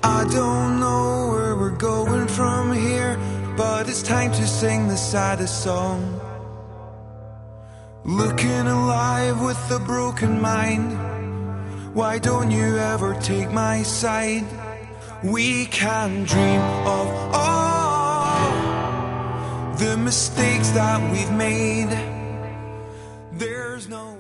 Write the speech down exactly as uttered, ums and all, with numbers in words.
I don't know where we're going from here, but it's time to sing the saddest song. Looking alive with a broken mind, why don't you ever take my side? We can dream of all the mistakes that we've made. There's no